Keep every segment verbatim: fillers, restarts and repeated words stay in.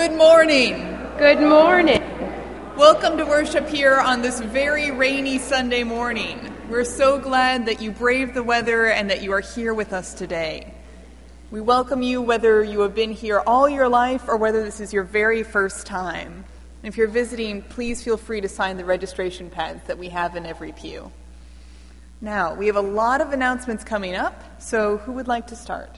Good morning. Good morning. Welcome to worship here on this very rainy Sunday morning. We're so glad that you braved the weather and that you are here with us today. We welcome you whether you have been here all your life or whether this is your very first time. If you're visiting, please feel free to sign the registration pads that we have in every pew. Now, we have a lot of announcements coming up, so who would like to start?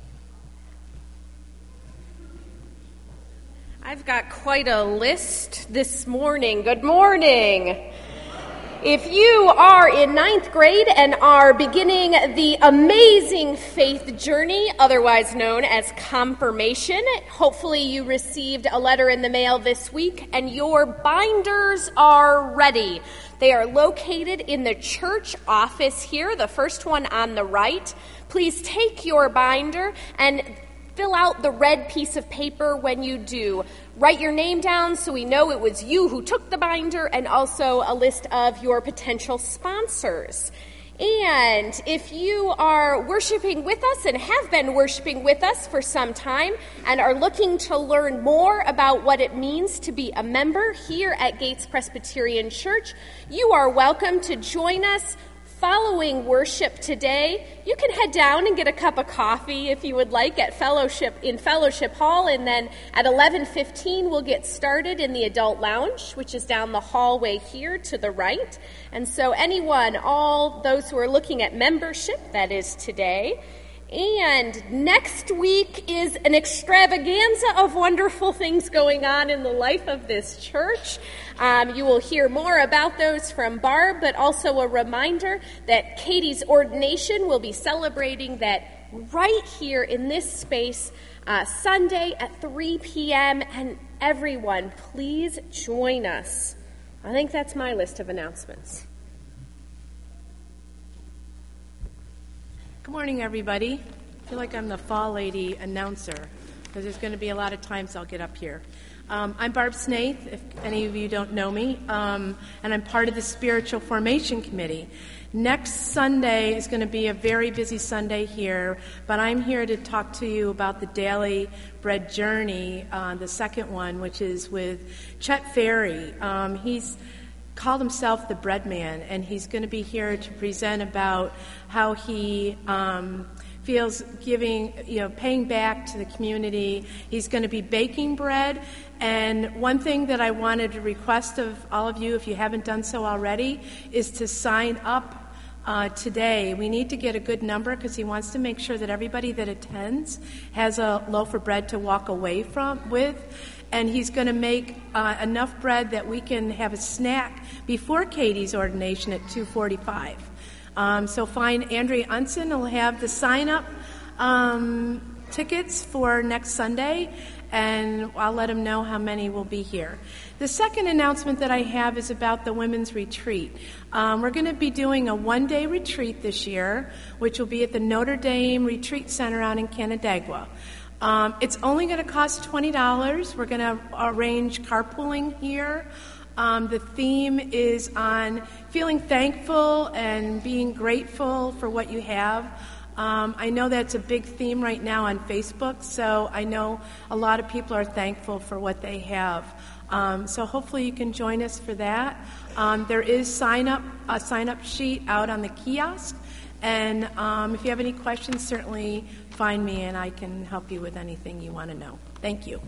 I've got quite a list this morning. Good morning. If you are in ninth grade and are beginning the amazing faith journey, otherwise known as confirmation, hopefully you received a letter in the mail this week and your binders are ready. They are located in the church office here, the first one on the right. Please take your binder and fill out the red piece of paper when you do. Write your name down so we know it was you who took the binder, and also a list of your potential sponsors. And if you are worshiping with us and have been worshiping with us for some time and are looking to learn more about what it means to be a member here at Gates Presbyterian Church, you are welcome to join us following worship today. You can head down and get a cup of coffee if you would like at Fellowship in Fellowship Hall, and then at eleven fifteen we'll get started in the adult lounge, which is down the hallway here to the right. And so anyone, all those who are looking at membership, that is today. And next week is an extravaganza of wonderful things going on in the life of this church. Um, you will hear more about those from Barb, but also a reminder that Katie's ordination will be celebrating that right here in this space uh, Sunday at three p.m. And everyone, please join us. I think that's my list of announcements. Good morning, everybody. I feel like I'm the fall lady announcer because there's going to be a lot of times I'll get up here. Um, I'm Barb Snaith, if any of you don't know me, um, and I'm part of the Spiritual Formation Committee. Next Sunday is going to be a very busy Sunday here, but I'm here to talk to you about the Daily Bread Journey, uh, the second one, which is with Chet Ferry. Um, he's called himself the Bread Man, and he's going to be here to present about how he um, feels giving, you know, paying back to the community. He's going to be baking bread, and one thing that I wanted to request of all of you, if you haven't done so already, is to sign up uh, today. We need to get a good number because he wants to make sure that everybody that attends has a loaf of bread to walk away from with. And he's going to make uh, enough bread that we can have a snack before Katie's ordination at two forty-five. Um, so find Andrea Unson. He'll have the sign-up um, tickets for next Sunday, and I'll let him know how many will be here. The second announcement that I have is about the women's retreat. Um, we're going to be doing a one-day retreat this year, which will be at the Notre Dame Retreat Center out in Canandaigua. Um, it's only going to cost twenty dollars. We're going to arrange carpooling here. Um, the theme is on feeling thankful and being grateful for what you have. Um, I know that's a big theme right now on Facebook, so I know a lot of people are thankful for what they have. Um, so hopefully you can join us for that. Um, there is sign up a sign-up sheet out on the kiosk, and um, if you have any questions, certainly find me and I can help you with anything you want to know. Thank you.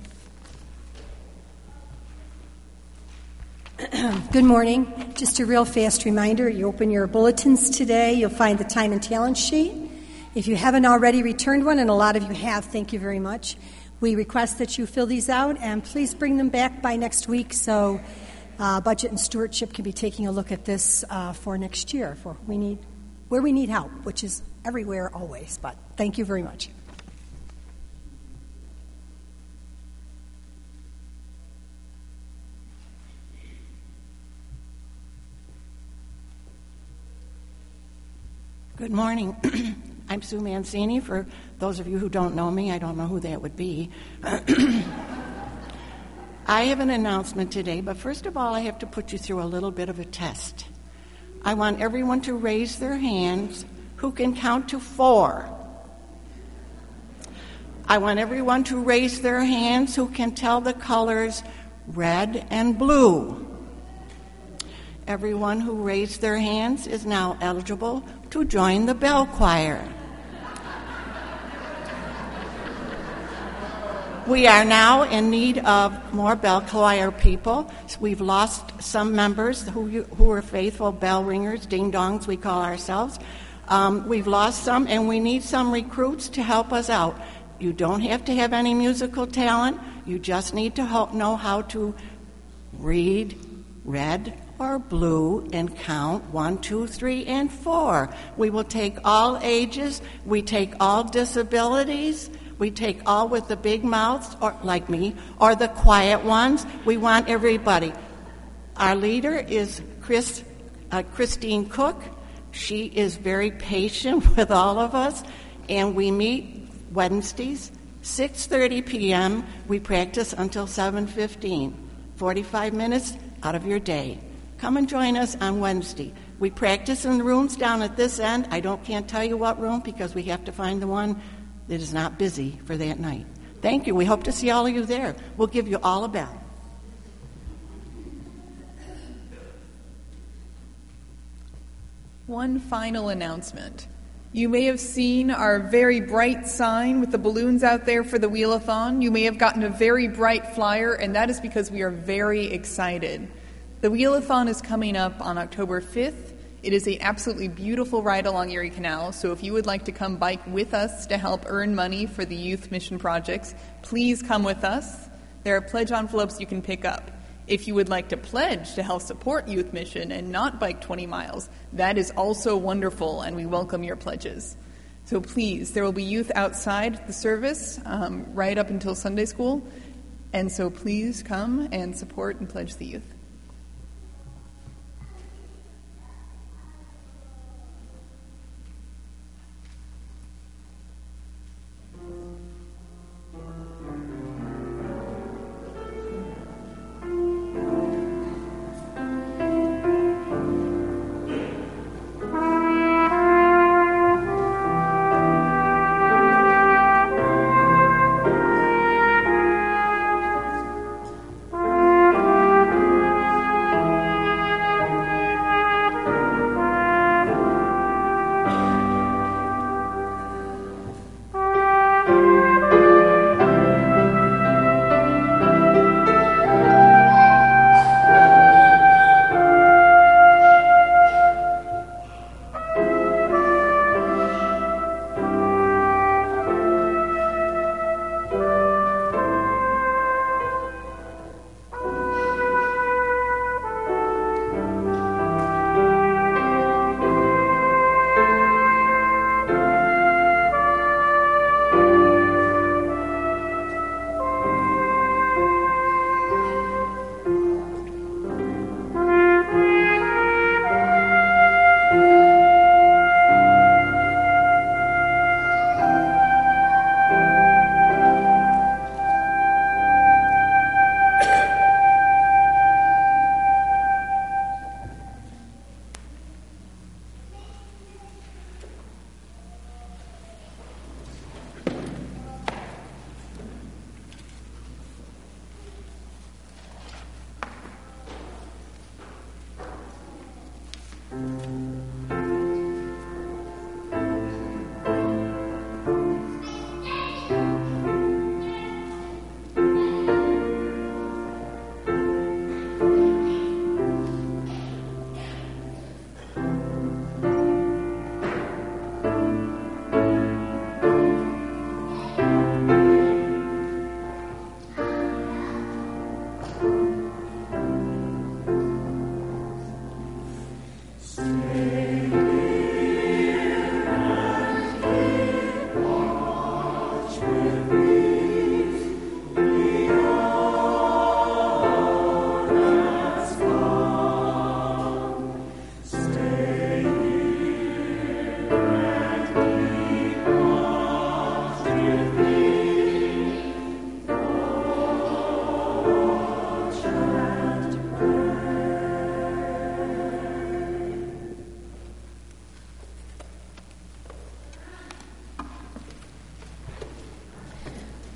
Good morning. Just a real fast reminder, you open your bulletins today, you'll find the time and talent sheet. If you haven't already returned one, and a lot of you have, thank you very much. We request that you fill these out, and please bring them back by next week so uh, Budget and Stewardship can be taking a look at this uh, for next year, for we need where we need help, which is everywhere always, but thank you very much. Good morning. I'm Sue Mancini. For those of you who don't know me, I don't know who that would be. I have an announcement today, but first of all, I have to put you through a little bit of a test. I want everyone to raise their hands who can count to four. I want everyone to raise their hands who can tell the colors red and blue. Everyone who raised their hands is now eligible to join the bell choir. We are now in need of more bell choir people. We've lost some members who who are faithful bell ringers, ding-dongs we call ourselves. Um, we've lost some, and we need some recruits to help us out. You don't have to have any musical talent. You just need to help know how to read red or blue and count one, two, three, and four. We will take all ages. We take all disabilities. We take all with the big mouths, or like me, or the quiet ones. We want everybody. Our leader is Chris, uh, Christine Cook. She is very patient with all of us, and we meet Wednesdays, six thirty p.m. We practice until seven fifteen, forty-five minutes out of your day. Come and join us on Wednesday. We practice in the rooms down at this end. I don't can't tell you what room because we have to find the one that is not busy for that night. Thank you. We hope to see all of you there. We'll give you all a bell. One final announcement. You may have seen our very bright sign with the balloons out there for the Wheel-a-thon. You may have gotten a very bright flyer, and that is because we are very excited. The Wheel-a-thon is coming up on October fifth. It is an absolutely beautiful ride along Erie Canal, so if you would like to come bike with us to help earn money for the youth mission projects, please come with us. There are pledge envelopes you can pick up. If you would like to pledge to help support Youth Mission and not bike twenty miles, that is also wonderful, and we welcome your pledges. So please, there will be youth outside the service um, right up until Sunday school, and so please come and support and pledge the youth.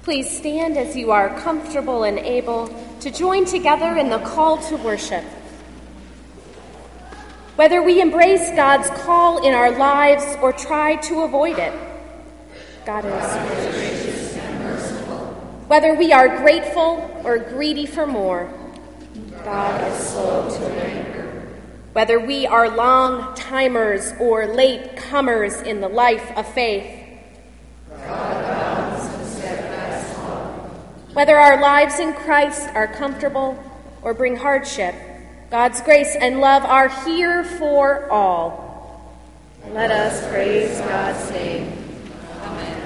Please stand as you are comfortable and able to join together in the call to worship. Whether we embrace God's call in our lives or try to avoid it, God is gracious and merciful. Whether we are grateful or greedy for more, God is slow to anger. Whether we are long timers or late comers in the life of faith, God abounds in steadfast love. Whether our lives in Christ are comfortable or bring hardship, God's grace and love are here for all. Let us praise God's name. Amen.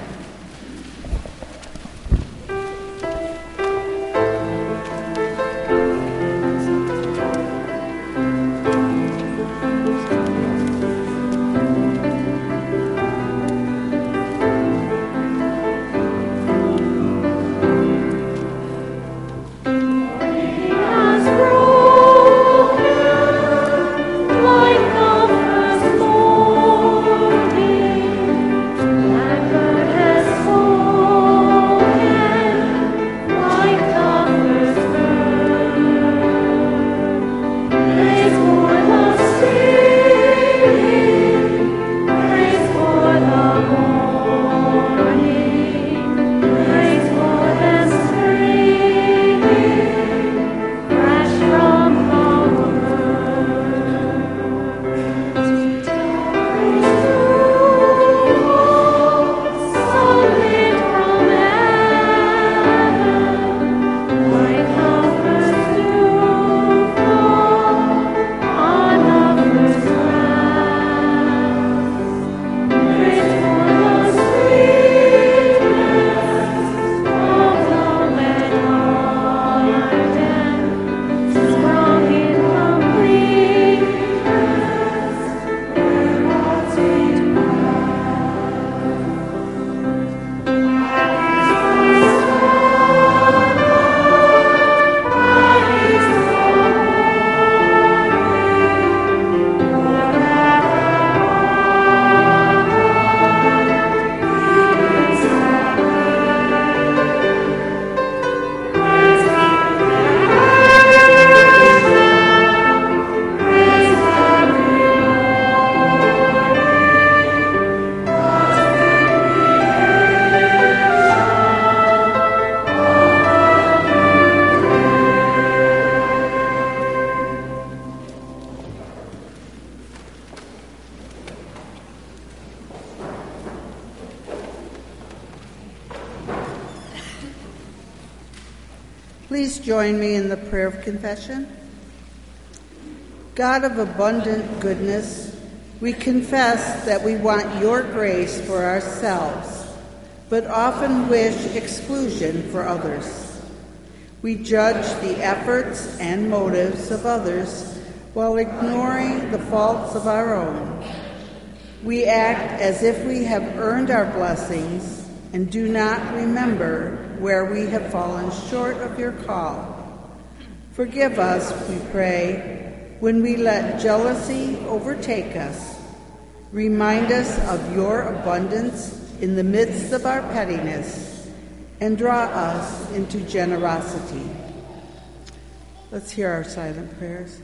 Please join me in the prayer of confession. God of abundant goodness, we confess that we want your grace for ourselves, but often wish exclusion for others. We judge the efforts and motives of others while ignoring the faults of our own. We act as if we have earned our blessings and do not remember where we have fallen short of your call. Forgive us, we pray, when we let jealousy overtake us. Remind us of your abundance in the midst of our pettiness, and draw us into generosity. Let's hear our silent prayers.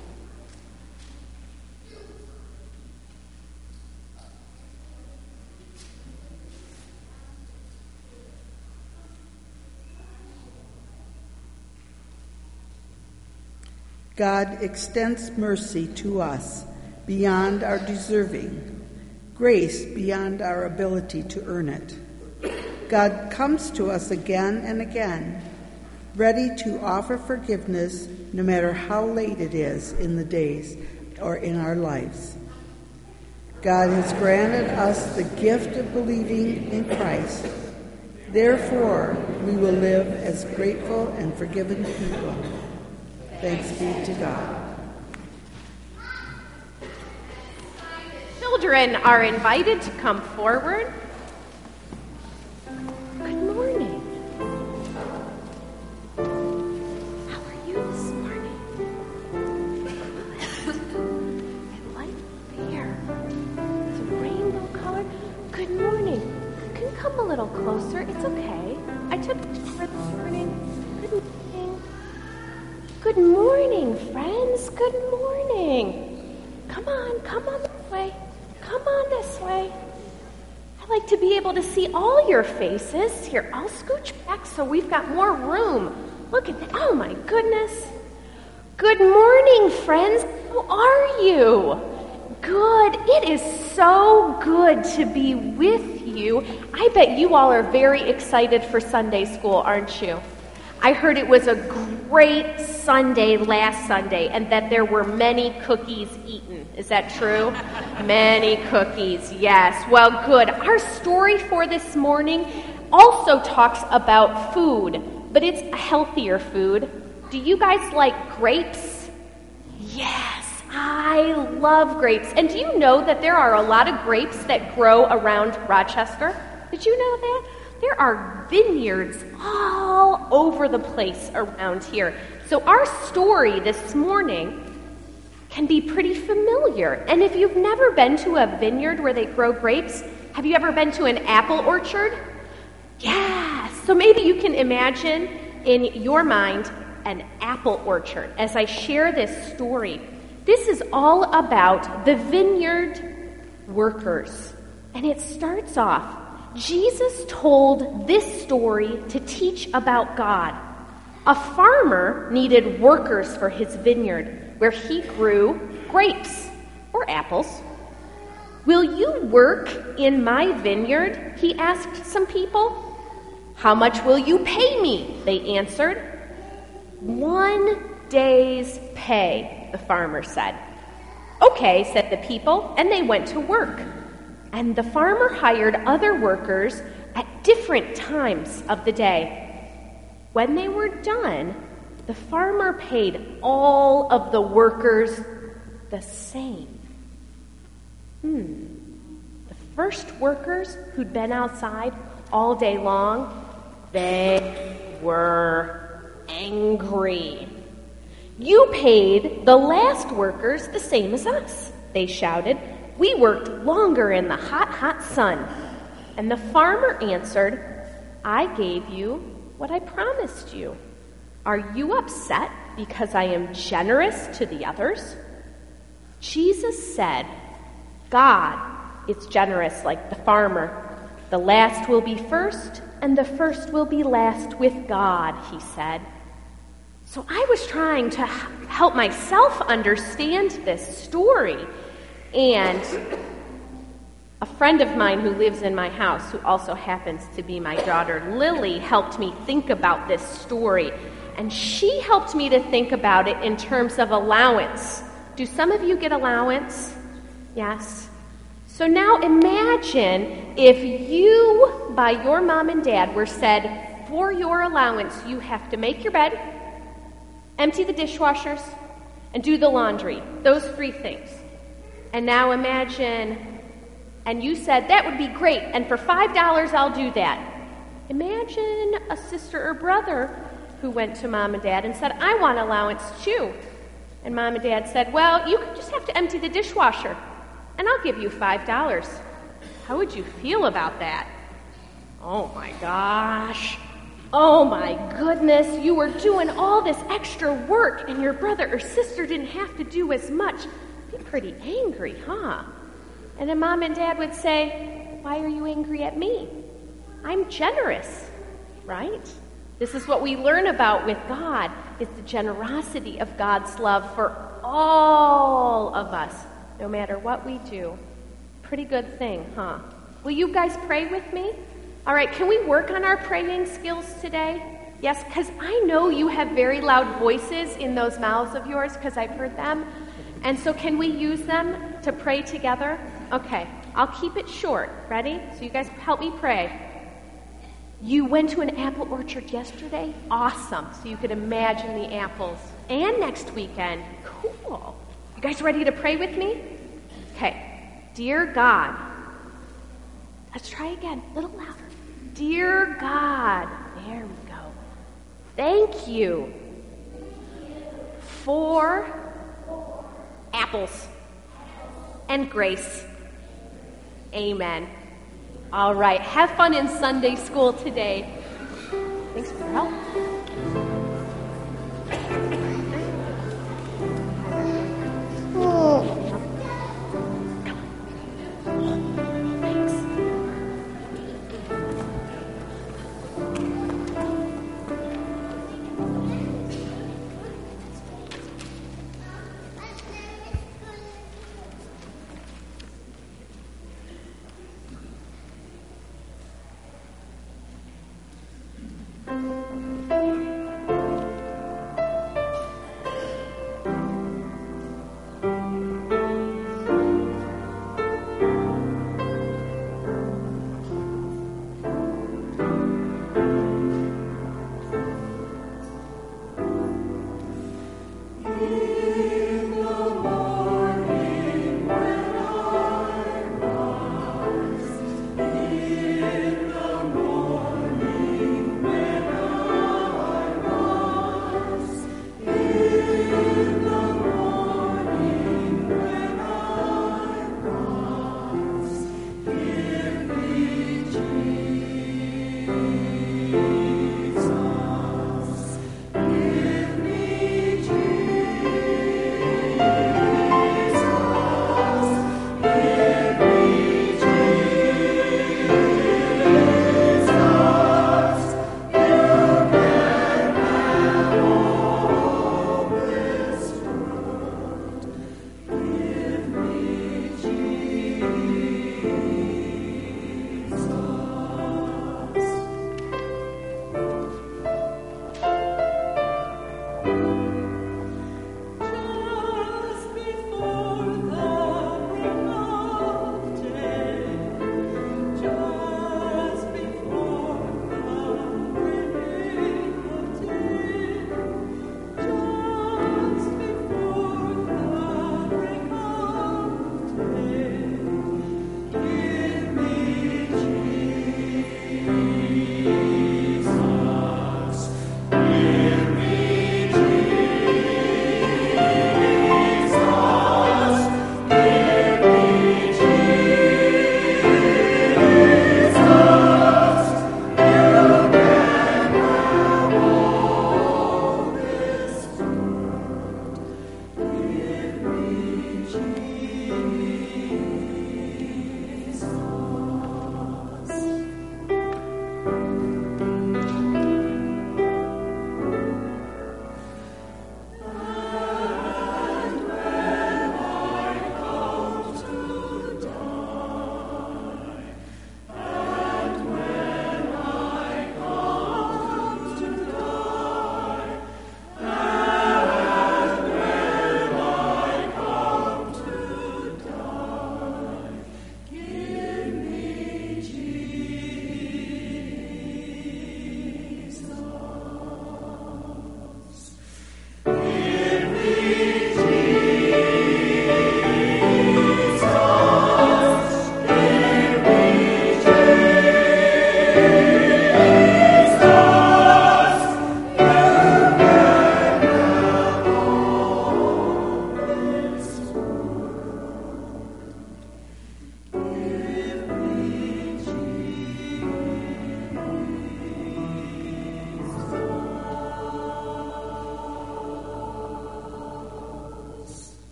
God extends mercy to us beyond our deserving, grace beyond our ability to earn it. God comes to us again and again, ready to offer forgiveness no matter how late it is in the days or in our lives. God has granted us the gift of believing in Christ. Therefore, we will live as grateful and forgiven people. Thanks be to God. Children are invited to come forward. Good morning. How are you this morning? I like the hair. It's a rainbow color. Good morning. You can come a little closer. It's okay. I took good morning. Come on, come on this way. Come on this way. I like to be able to see all your faces. Here, I'll scooch back so we've got more room. Look at that. Oh, my goodness. Good morning, friends. How are you? Good. It is so good to be with you. I bet you all are very excited for Sunday school, aren't you? I heard it was a great Sunday last Sunday and that there were many cookies eaten. Is that true? Many cookies, yes. Well, good. Our story for this morning also talks about food, but it's a healthier food. Do you guys like grapes? Yes, I love grapes. And do you know that there are a lot of grapes that grow around Rochester? Did you know that? There are vineyards all over the place around here. So our story this morning can be pretty familiar. And if you've never been to a vineyard where they grow grapes, have you ever been to an apple orchard? Yes. So maybe you can imagine in your mind an apple orchard as I share this story. This is all about the vineyard workers. And it starts off, Jesus told this story to teach about God. A farmer needed workers for his vineyard where he grew grapes or apples. Will you work in my vineyard? He asked some people. How much will you pay me? They answered. One day's pay, the farmer said. Okay, said the people, and they went to work. And the farmer hired other workers at different times of the day. When they were done, the farmer paid all of the workers the same. Hmm. The first workers who'd been outside all day long, they were angry. You paid the last workers the same as us, they shouted. We worked longer in the hot, hot sun. And the farmer answered, I gave you what I promised you. Are you upset because I am generous to the others? Jesus said, God is generous like the farmer. The last will be first, and the first will be last with God, he said. So I was trying to help myself understand this story. And a friend of mine who lives in my house, who also happens to be my daughter, Lily, helped me think about this story. And she helped me to think about it in terms of allowance. Do some of you get allowance? Yes. So now imagine if you, by your mom and dad, were said, for your allowance, you have to make your bed, empty the dishwashers, and do the laundry. Those three things. And now imagine, and you said, that would be great, and for five dollars I'll do that. Imagine a sister or brother who went to mom and dad and said, I want allowance too. And mom and dad said, well, you just have to empty the dishwasher, and I'll give you five dollars. How would you feel about that? Oh my gosh. Oh my goodness, you were doing all this extra work, and your brother or sister didn't have to do as much. Be pretty angry, huh? And then mom and dad would say, why are you angry at me? I'm generous, right? This is what we learn about with God, is the generosity of God's love for all of us, no matter what we do. Pretty good thing, huh? Will you guys pray with me? All right, can we work on our praying skills today? Yes, because I know you have very loud voices in those mouths of yours, because I've heard them. And so can we use them to pray together? Okay, I'll keep it short. Ready? So you guys help me pray. You went to an apple orchard yesterday? Awesome. So you could imagine the apples. And next weekend. Cool. You guys ready to pray with me? Okay. Dear God. Let's try again. A little louder. Dear God. There we go. Thank you for apples and grace. Amen. All right. Have fun in Sunday school today. Thanks for your help.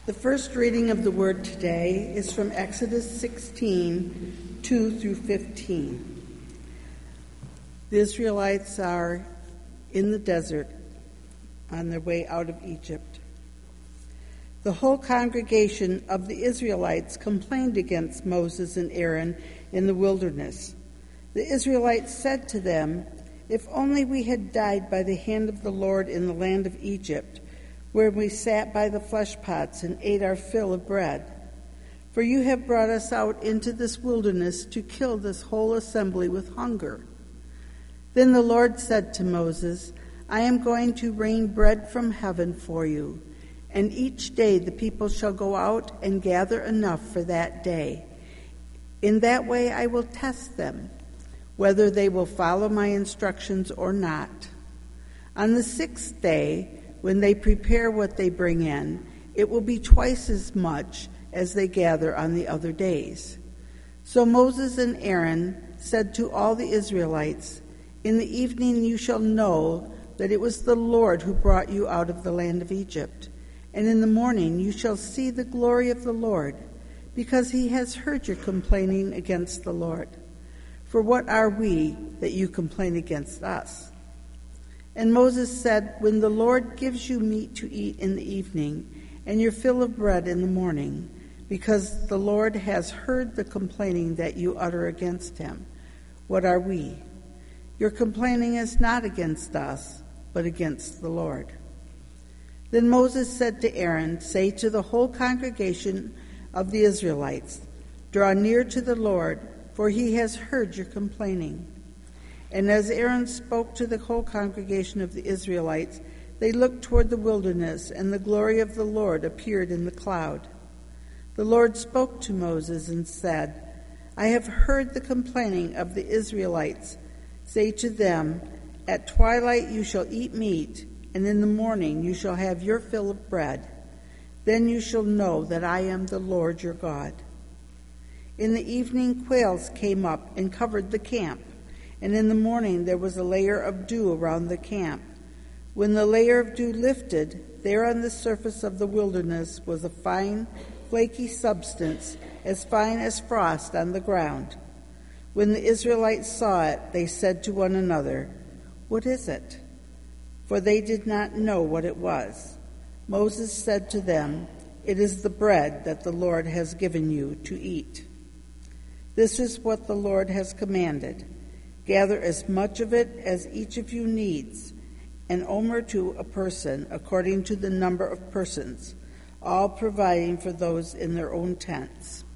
The first reading of the Word today is from Exodus sixteen, two through fifteen. The Israelites are in the desert on their way out of Egypt. The whole congregation of the Israelites complained against Moses and Aaron in the wilderness. The Israelites said to them, "If only we had died by the hand of the Lord in the land of Egypt, where we sat by the flesh pots and ate our fill of bread. For you have brought us out into this wilderness to kill this whole assembly with hunger." Then the Lord said to Moses, "I am going to rain bread from heaven for you, and each day the people shall go out and gather enough for that day. In that way I will test them, whether they will follow my instructions or not. On the sixth day, when they prepare what they bring in, it will be twice as much as they gather on the other days." So Moses and Aaron said to all the Israelites, "In the evening you shall know that it was the Lord who brought you out of the land of Egypt. And in the morning you shall see the glory of the Lord, because he has heard your complaining against the Lord. For what are we that you complain against us?" And Moses said, "When the Lord gives you meat to eat in the evening, and your fill of bread in the morning, because the Lord has heard the complaining that you utter against him, what are we? Your complaining is not against us, but against the Lord." Then Moses said to Aaron, "Say to the whole congregation of the Israelites, 'Draw near to the Lord, for he has heard your complaining.'" And as Aaron spoke to the whole congregation of the Israelites, they looked toward the wilderness, and the glory of the Lord appeared in the cloud. The Lord spoke to Moses and said, "I have heard the complaining of the Israelites. Say to them, 'At twilight you shall eat meat, and in the morning you shall have your fill of bread. Then you shall know that I am the Lord your God.'" In the evening quails came up and covered the camp, and in the morning there was a layer of dew around the camp. When the layer of dew lifted, there on the surface of the wilderness was a fine, flaky substance, as fine as frost on the ground. When the Israelites saw it, they said to one another, "What is it?" For they did not know what it was. Moses said to them, "It is the bread that the Lord has given you to eat. This is what the Lord has commanded. Gather as much of it as each of you needs, an omer to a person according to the number of persons, all providing for those in their own tents."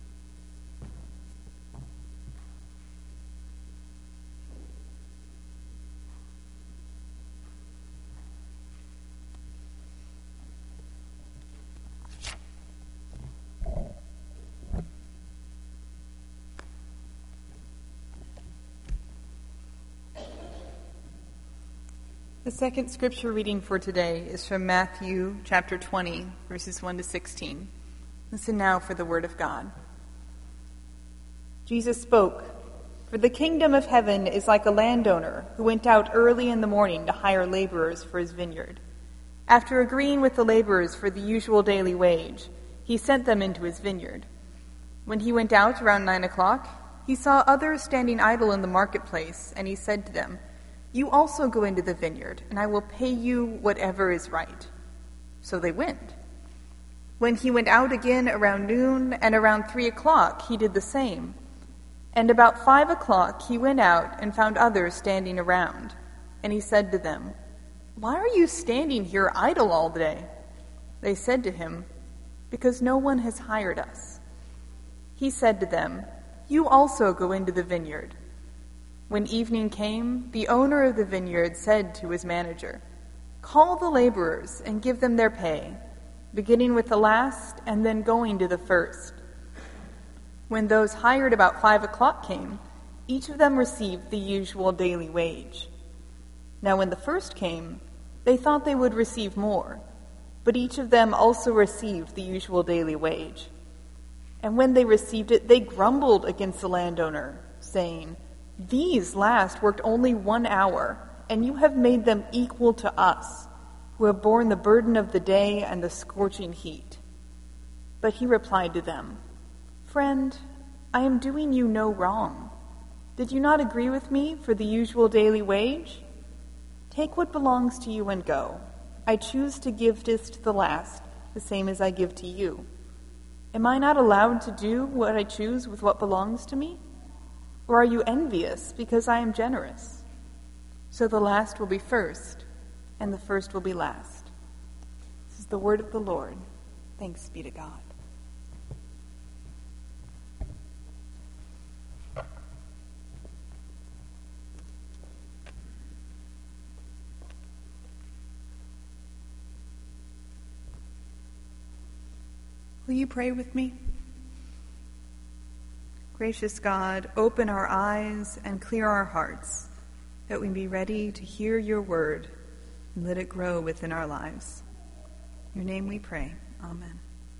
The second scripture reading for today is from Matthew chapter twenty, verses one to sixteen. Listen now for the word of God. Jesus spoke, "For the kingdom of heaven is like a landowner who went out early in the morning to hire laborers for his vineyard. After agreeing with the laborers for the usual daily wage, he sent them into his vineyard. When he went out around nine o'clock, he saw others standing idle in the marketplace, and he said to them, 'You also go into the vineyard, and I will pay you whatever is right.' So they went. When he went out again around noon and around three o'clock, he did the same. And about five o'clock he went out and found others standing around. And he said to them, 'Why are you standing here idle all day?' They said to him, 'Because no one has hired us.' He said to them, 'You also go into the vineyard.' When evening came, the owner of the vineyard said to his manager, 'Call the laborers and give them their pay, beginning with the last and then going to the first.' When those hired about five o'clock came, each of them received the usual daily wage. Now when the first came, they thought they would receive more, but each of them also received the usual daily wage. And when they received it, they grumbled against the landowner, saying, 'These last worked only one hour, and you have made them equal to us, who have borne the burden of the day and the scorching heat.' But he replied to them, "Friend, I am doing you no wrong. Did you not agree with me for the usual daily wage? Take what belongs to you and go. I choose to give this to the last, the same as I give to you. Am I not allowed to do what I choose with what belongs to me? Or are you envious because I am generous? So the last will be first, and the first will be last." This is the word of the Lord. Thanks be to God. Will you pray with me? Gracious God, open our eyes and clear our hearts, that we be ready to hear your word and let it grow within our lives. In your name we pray. Amen.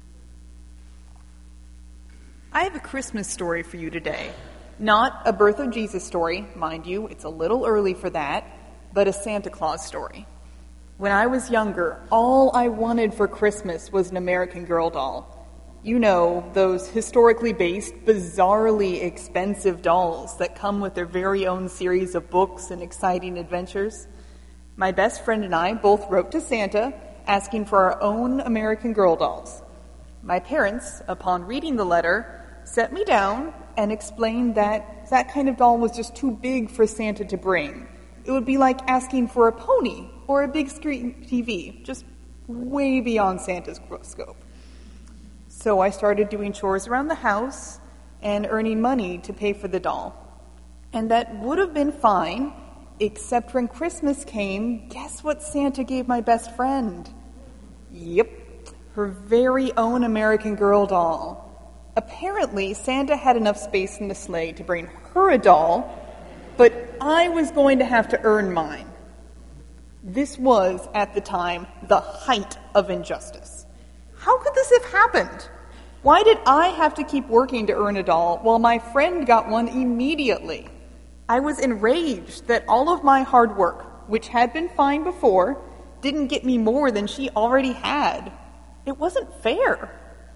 I have a Christmas story for you today. Not a birth of Jesus story, mind you, it's a little early for that, but a Santa Claus story. When I was younger, all I wanted for Christmas was an American Girl doll. You know, those historically based, bizarrely expensive dolls that come with their very own series of books and exciting adventures. My best friend and I both wrote to Santa asking for our own American Girl dolls. My parents, upon reading the letter, set me down and explained that that kind of doll was just too big for Santa to bring. It would be like asking for a pony or a big screen T V, just way beyond Santa's scope. So I started doing chores around the house and earning money to pay for the doll. And that would have been fine, except when Christmas came, guess what Santa gave my best friend? Yep, her very own American Girl doll. Apparently, Santa had enough space in the sleigh to bring her a doll, but I was going to have to earn mine. This was, at the time, the height of injustice. How could this have happened? Why did I have to keep working to earn a doll while my friend got one immediately? I was enraged that all of my hard work, which had been fine before, didn't get me more than she already had. It wasn't fair.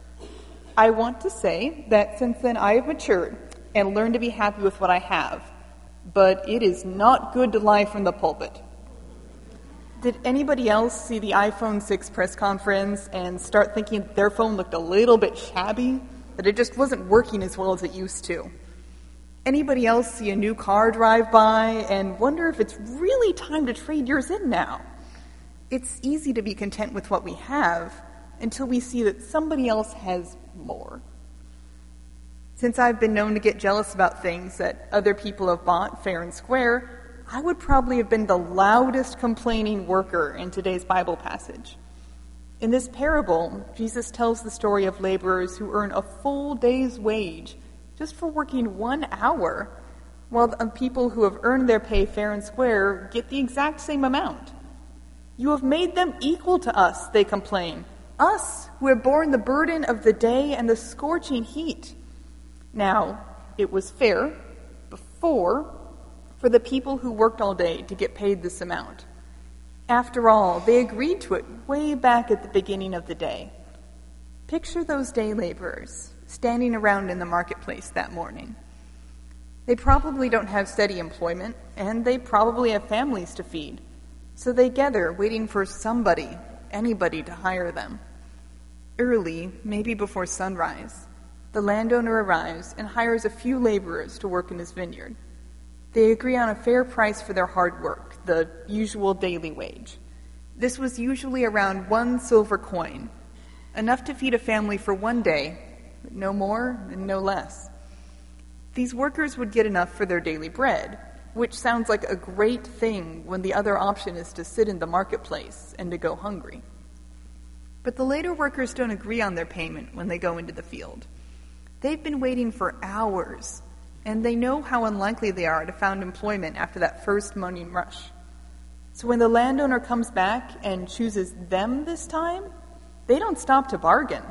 I want to say that since then I have matured and learned to be happy with what I have, but it is not good to lie from the pulpit. Did anybody else see the iPhone six press conference and start thinking that their phone looked a little bit shabby, that it just wasn't working as well as it used to? Anybody else see a new car drive by and wonder if it's really time to trade yours in now? It's easy to be content with what we have until we see that somebody else has more. Since I've been known to get jealous about things that other people have bought fair and square, I would probably have been the loudest complaining worker in today's Bible passage. In this parable, Jesus tells the story of laborers who earn a full day's wage just for working one hour, while the people who have earned their pay fair and square get the exact same amount. "You have made them equal to us," they complain, "us who have borne the burden of the day and the scorching heat." Now, it was fair before for the people who worked all day to get paid this amount. After all, they agreed to it way back at the beginning of the day. Picture those day laborers standing around in the marketplace that morning. They probably don't have steady employment, and they probably have families to feed. So they gather, waiting for somebody, anybody, to hire them. Early, maybe before sunrise, the landowner arrives and hires a few laborers to work in his vineyard. They agree on a fair price for their hard work, the usual daily wage. This was usually around one silver coin, enough to feed a family for one day, but no more and no less. These workers would get enough for their daily bread, which sounds like a great thing when the other option is to sit in the marketplace and to go hungry. But the later workers don't agree on their payment when they go into the field. They've been waiting for hours, and they know how unlikely they are to find employment after that first morning rush. So when the landowner comes back and chooses them this time, they don't stop to bargain.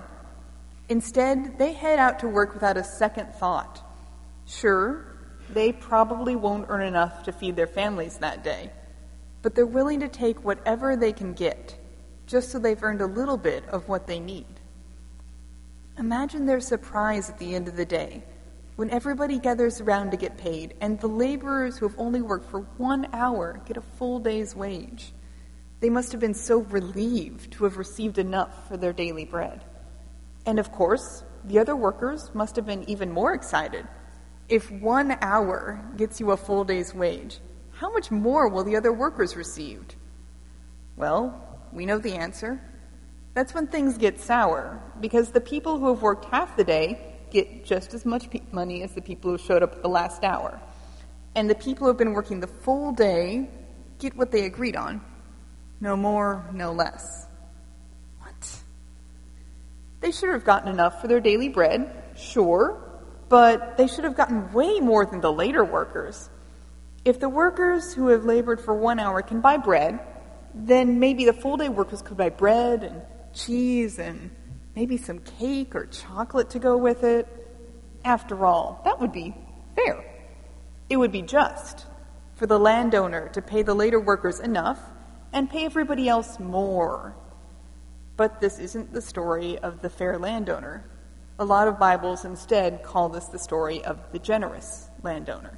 Instead, they head out to work without a second thought. Sure, they probably won't earn enough to feed their families that day, but they're willing to take whatever they can get, just so they've earned a little bit of what they need. Imagine their surprise at the end of the day when everybody gathers around to get paid and the laborers who have only worked for one hour get a full day's wage. They must have been so relieved to have received enough for their daily bread. And of course, the other workers must have been even more excited. If one hour gets you a full day's wage, how much more will the other workers receive? Well, we know the answer. That's when things get sour, because the people who have worked half the day get just as much pe- money as the people who showed up at the last hour. And the people who have been working the full day get what they agreed on. No more, no less. What? They should have gotten enough for their daily bread, sure, but they should have gotten way more than the later workers. If the workers who have labored for one hour can buy bread, then maybe the full-day workers could buy bread and cheese and maybe some cake or chocolate to go with it. After all, that would be fair. It would be just for the landowner to pay the later workers enough and pay everybody else more. But this isn't the story of the fair landowner. A lot of Bibles instead call this the story of the generous landowner.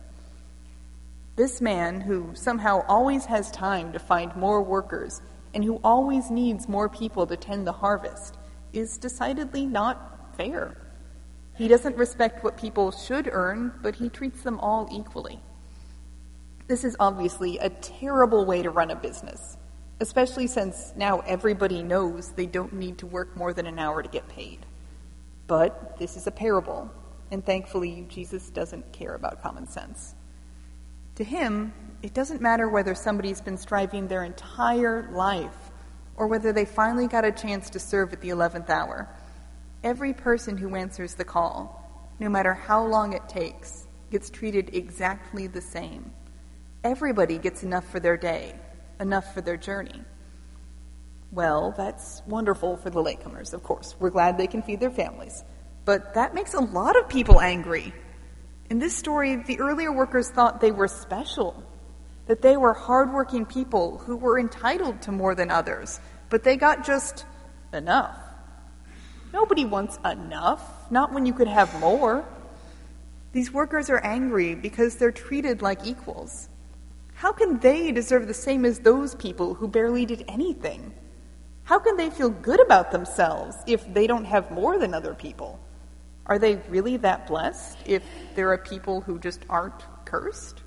This man, who somehow always has time to find more workers and who always needs more people to tend the harvest, is decidedly not fair. He doesn't respect what people should earn, but he treats them all equally. This is obviously a terrible way to run a business, especially since now everybody knows they don't need to work more than an hour to get paid. But this is a parable, and thankfully Jesus doesn't care about common sense. To him, it doesn't matter whether somebody's been striving their entire life or whether they finally got a chance to serve at the eleventh hour. Every person who answers the call, no matter how long it takes, gets treated exactly the same. Everybody gets enough for their day, enough for their journey. Well, that's wonderful for the latecomers, of course. We're glad they can feed their families. But that makes a lot of people angry. In this story, the earlier workers thought they were special, that they were hardworking people who were entitled to more than others, but they got just enough. Nobody wants enough, not when you could have more. These workers are angry because they're treated like equals. How can they deserve the same as those people who barely did anything? How can they feel good about themselves if they don't have more than other people? Are they really that blessed if there are people who just aren't cursed?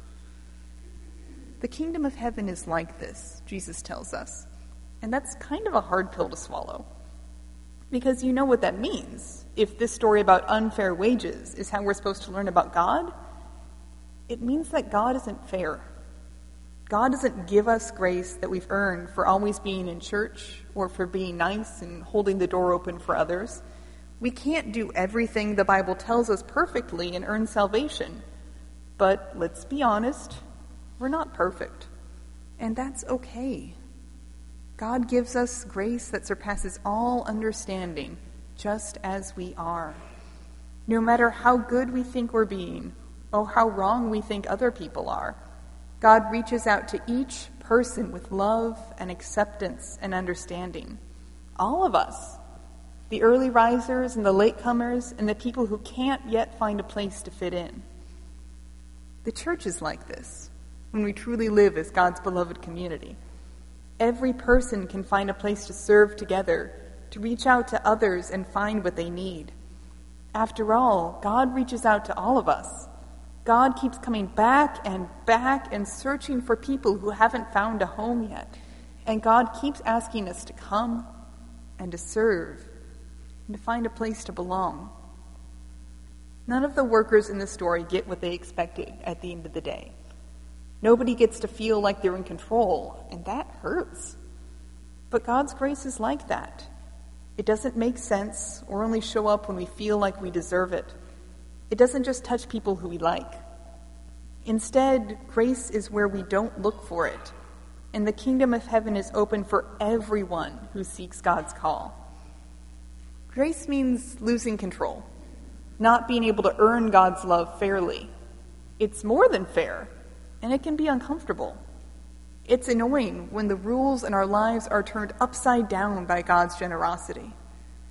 The kingdom of heaven is like this, Jesus tells us. And that's kind of a hard pill to swallow. Because you know what that means. If this story about unfair wages is how we're supposed to learn about God, it means that God isn't fair. God doesn't give us grace that we've earned for always being in church or for being nice and holding the door open for others. We can't do everything the Bible tells us perfectly and earn salvation. But let's be honest, we're not perfect. And that's okay. God gives us grace that surpasses all understanding, just as we are. No matter how good we think we're being, or how wrong we think other people are, God reaches out to each person with love and acceptance and understanding. All of us. The early risers and the latecomers and the people who can't yet find a place to fit in. The church is like this, when we truly live as God's beloved community. Every person can find a place to serve together, to reach out to others and find what they need. After all, God reaches out to all of us. God keeps coming back and back and searching for people who haven't found a home yet. And God keeps asking us to come and to serve and to find a place to belong. None of the workers in the story get what they expected at the end of the day. Nobody gets to feel like they're in control, and that hurts. But God's grace is like that. It doesn't make sense or only show up when we feel like we deserve it. It doesn't just touch people who we like. Instead, grace is where we don't look for it, and the kingdom of heaven is open for everyone who seeks God's call. Grace means losing control, not being able to earn God's love fairly. It's more than fair, and it can be uncomfortable. It's annoying when the rules in our lives are turned upside down by God's generosity.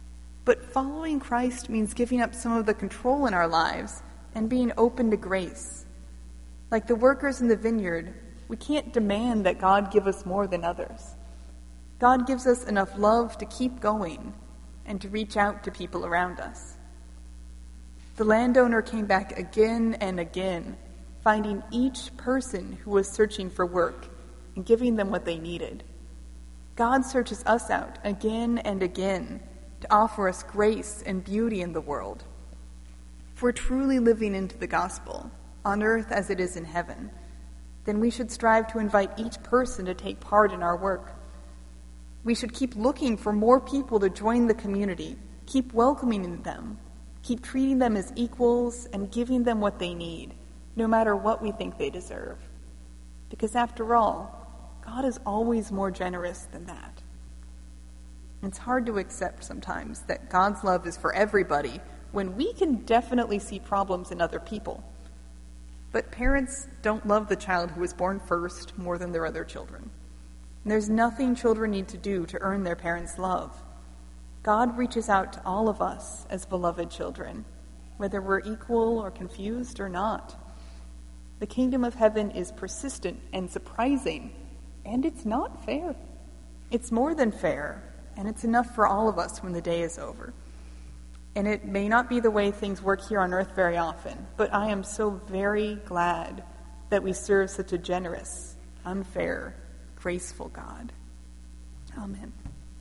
But following Christ means giving up some of the control in our lives and being open to grace. Like the workers in the vineyard, we can't demand that God give us more than others. God gives us enough love to keep going and to reach out to people around us. The landowner came back again and again, finding each person who was searching for work and giving them what they needed. God searches us out again and again to offer us grace and beauty in the world. If we're truly living into the gospel, on earth as it is in heaven, then we should strive to invite each person to take part in our work. We should keep looking for more people to join the community, keep welcoming them, keep treating them as equals and giving them what they need, no matter what we think they deserve. Because after all, God is always more generous than that. It's hard to accept sometimes that God's love is for everybody when we can definitely see problems in other people. But parents don't love the child who was born first more than their other children. And there's nothing children need to do to earn their parents' love. God reaches out to all of us as beloved children, whether we're equal or confused or not. The kingdom of heaven is persistent and surprising, and it's not fair. It's more than fair, and it's enough for all of us when the day is over. And it may not be the way things work here on earth very often, but I am so very glad that we serve such a generous, unfair, graceful God. Amen.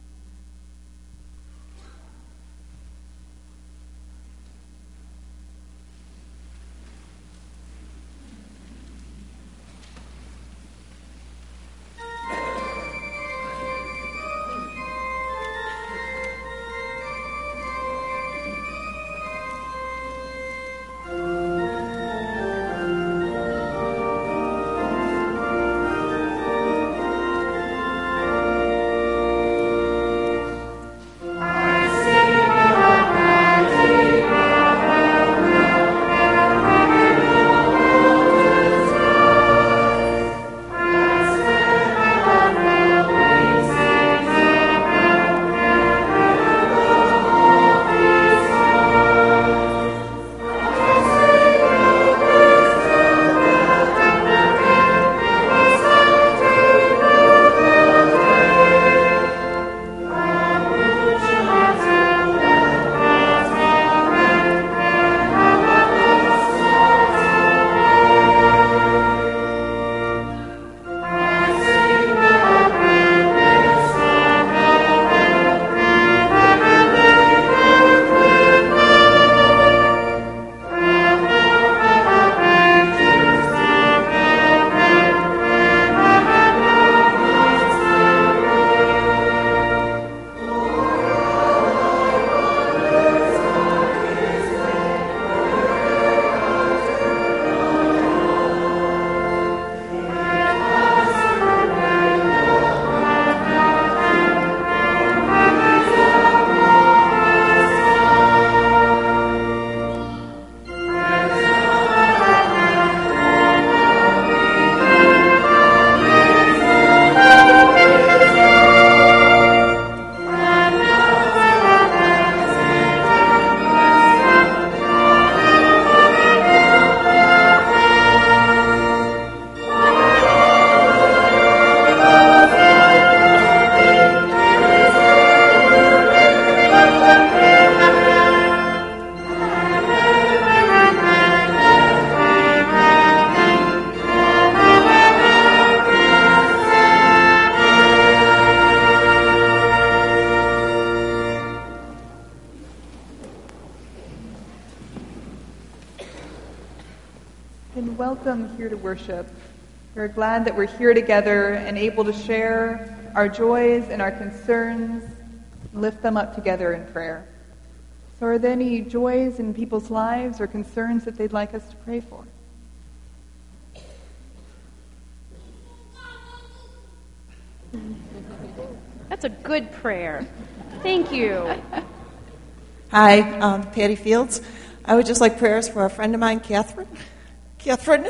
And welcome here to worship. We're glad that we're here together and able to share our joys and our concerns, and lift them up together in prayer. So are there any joys in people's lives or concerns that they'd like us to pray for? That's a good prayer. Thank you. Hi, um, Patty Fields. I would just like prayers for a friend of mine, Catherine. Catherine,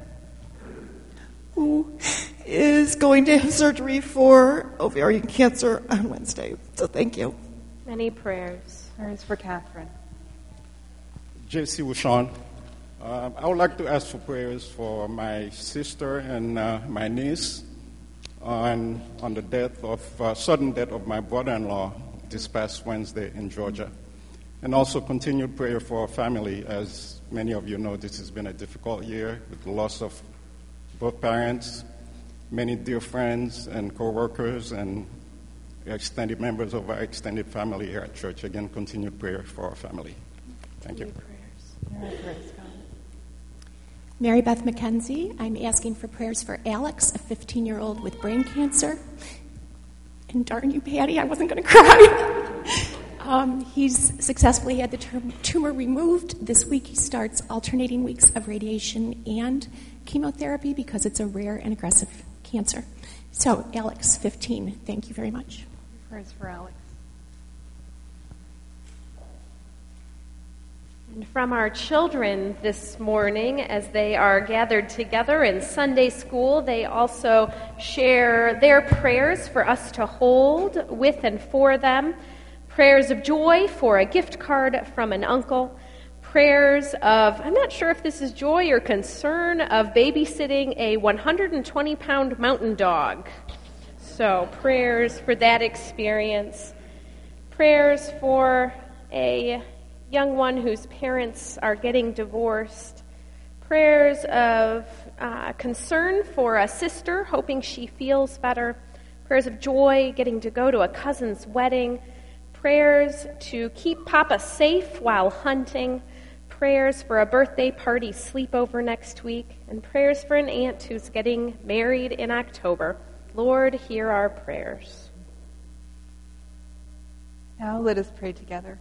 who is going to have surgery for ovarian cancer on Wednesday. So thank you. Many prayers. Prayers for Catherine. J C Wushon. Uh, I would like to ask for prayers for my sister and uh, my niece on, on the death of, uh, sudden death of my brother-in-law this past Wednesday in Georgia. And also continued prayer for our family. As many of you know, this has been a difficult year with the loss of both parents, many dear friends and co-workers, and extended members of our extended family here at church. Again, continued prayer for our family. Thank you. Mary Beth McKenzie. I'm asking for prayers for Alex, a fifteen-year-old with brain cancer. And darn you, Patty, I wasn't going to cry. um, he's successfully had the tum- tumor removed. This week he starts alternating weeks of radiation and chemotherapy because it's a rare and aggressive cancer. So, Alex, fifteen, thank you very much. Prayers for Alex. And from our children this morning, as they are gathered together in Sunday school, they also share their prayers for us to hold with and for them. Prayers of joy for a gift card from an uncle. Prayers of, I'm not sure if this is joy or concern, of babysitting a one hundred twenty pound mountain dog. So prayers for that experience. Prayers for a young one whose parents are getting divorced. Prayers of uh, concern for a sister, hoping she feels better. Prayers of joy, getting to go to a cousin's wedding. Prayers to keep Papa safe while hunting. Prayers for a birthday party sleepover next week. And prayers for an aunt who's getting married in October. Lord, hear our prayers. Now let us pray together.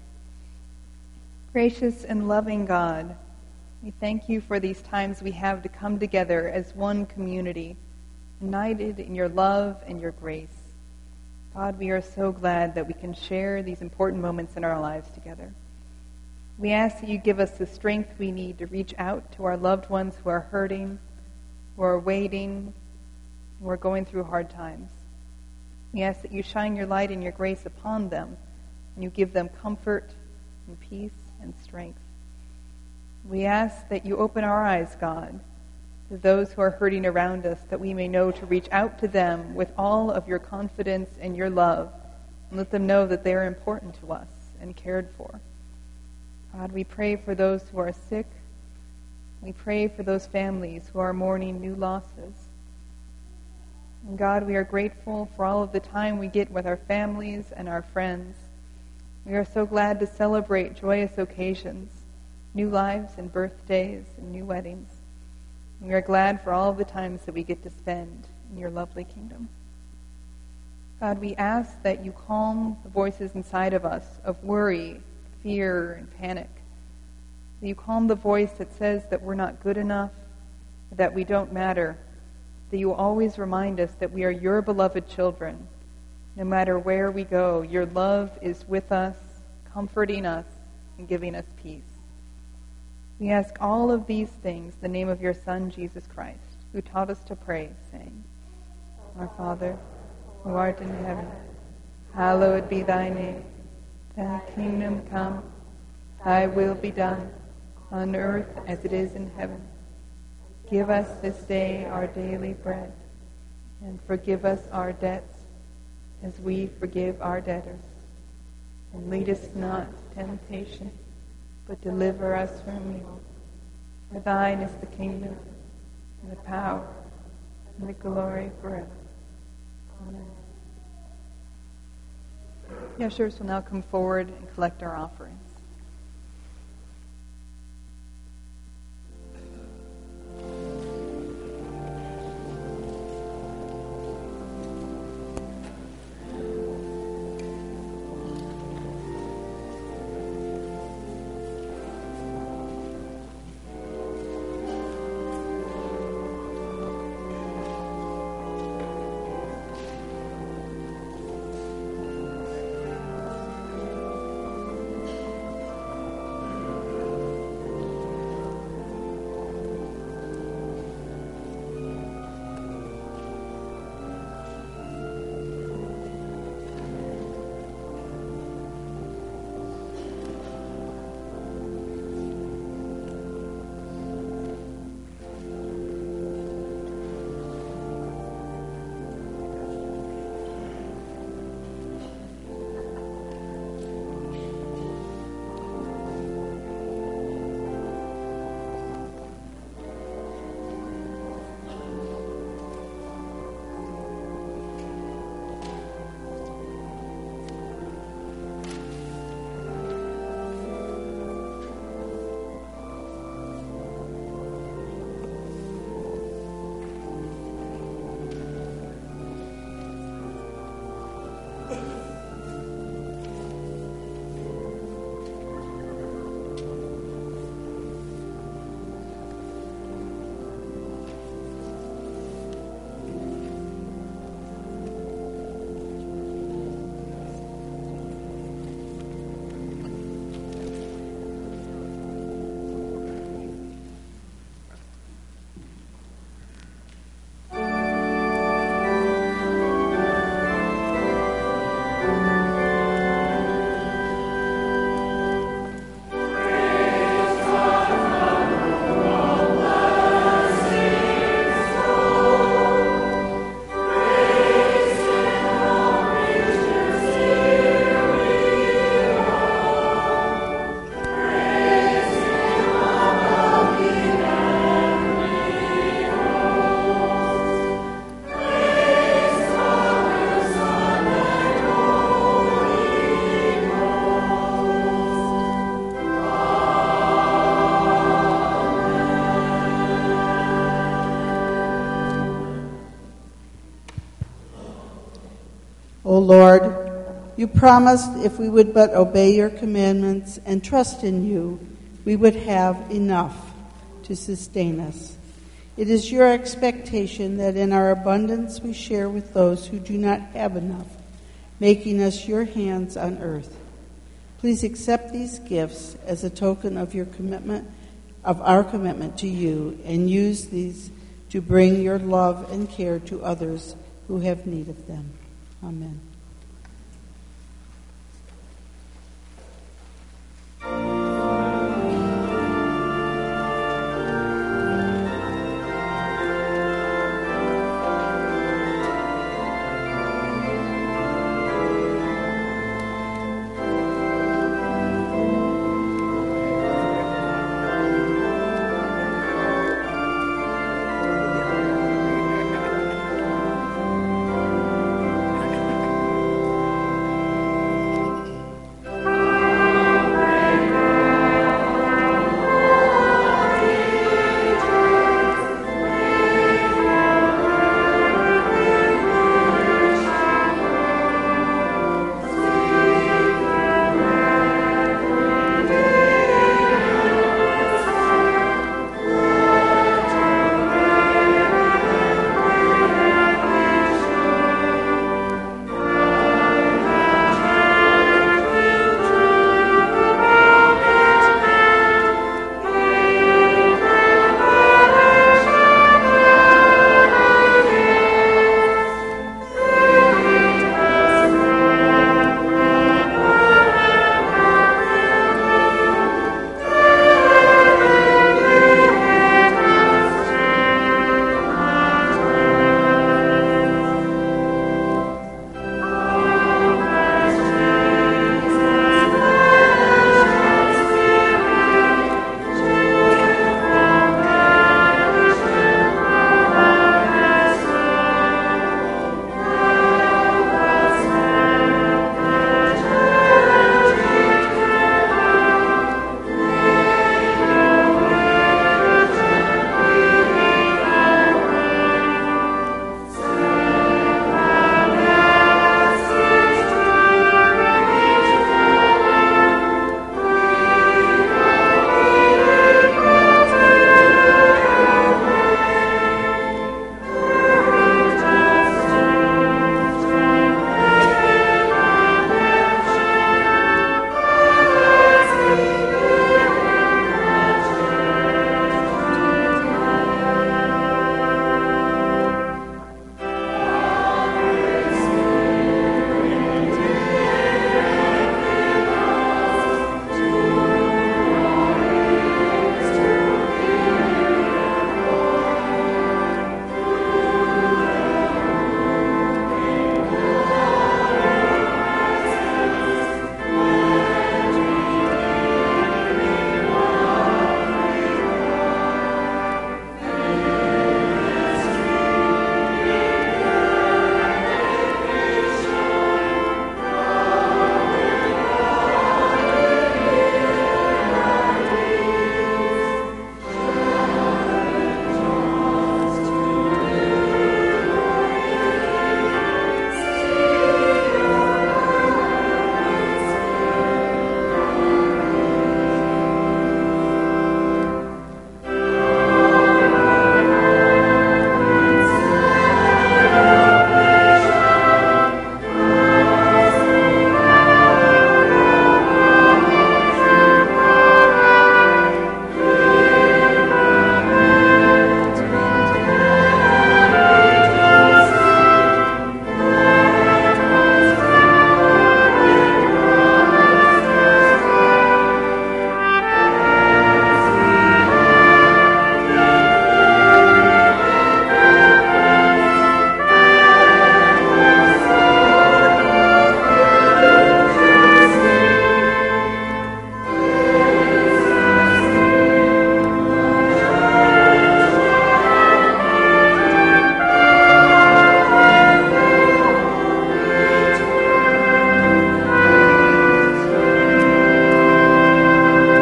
Gracious and loving God, we thank you for these times we have to come together as one community, united in your love and your grace. God, we are so glad that we can share these important moments in our lives together. We ask that you give us the strength we need to reach out to our loved ones who are hurting, who are waiting, who are going through hard times. We ask that you shine your light and your grace upon them, and you give them comfort and peace and strength. We ask that you open our eyes, God, to those who are hurting around us, that we may know to reach out to them with all of your confidence and your love, and let them know that they are important to us and cared for. God, we pray for those who are sick. We pray for those families who are mourning new losses. And God, we are grateful for all of the time we get with our families and our friends. We are so glad to celebrate joyous occasions, new lives and birthdays and new weddings. We are glad for all of the times that we get to spend in your lovely kingdom. God, we ask that you calm the voices inside of us of worry, fear, and panic. That you calm the voice that says that we're not good enough, that we don't matter. That you always remind us that we are your beloved children. No matter where we go, your love is with us, comforting us, and giving us peace. We ask all of these things in the name of your Son, Jesus Christ, who taught us to pray, saying, Our Father, who art in heaven, hallowed be thy name. Thy kingdom come, thy will be done, on earth as it is in heaven. Give us this day our daily bread, and forgive us our debts, as we forgive our debtors. And lead us not to temptation, but deliver us from evil. For thine is the kingdom, and the power, and the glory forever. Amen. The ushers will now come forward and collect our offerings. Lord, you promised if we would but obey your commandments and trust in you, we would have enough to sustain us. It is your expectation that in our abundance we share with those who do not have enough, making us your hands on earth. Please accept these gifts as a token of your commitment, of our commitment to you, and use these to bring your love and care to others who have need of them. Amen.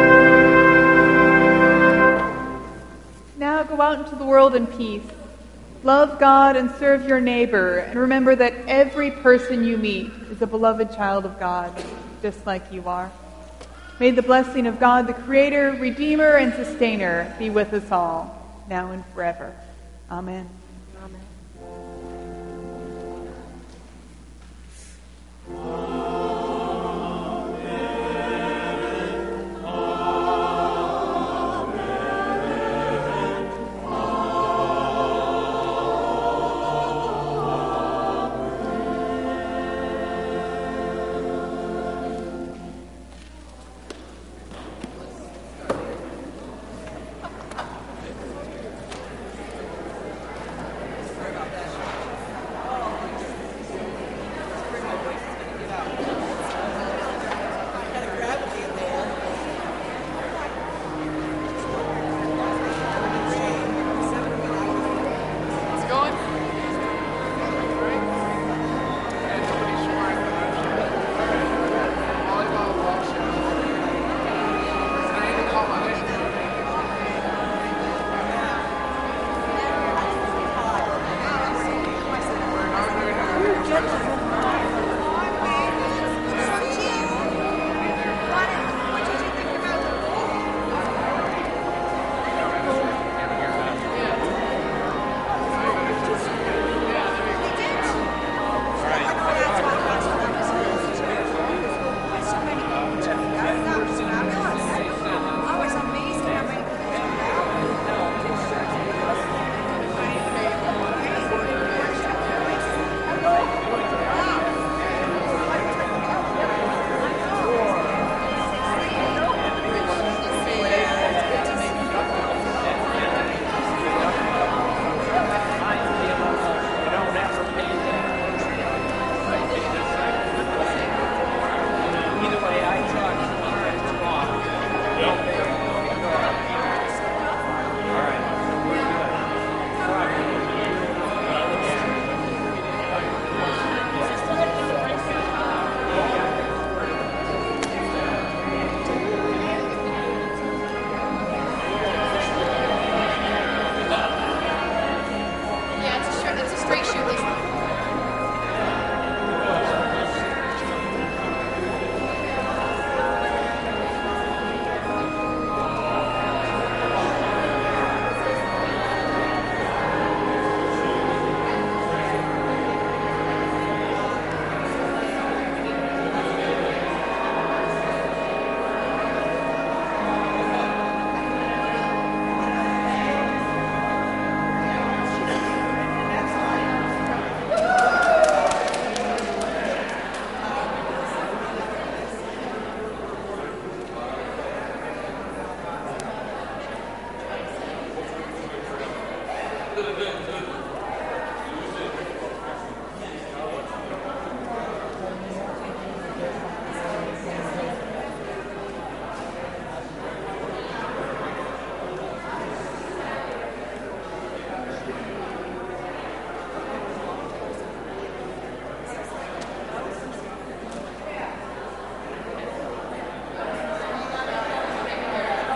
Go out into the world in peace. Love God and serve your neighbor, and remember that every person you meet is a beloved child of God, just like you are. May the blessing of God, the Creator, Redeemer, and Sustainer be with us all, now and forever. Amen. Amen.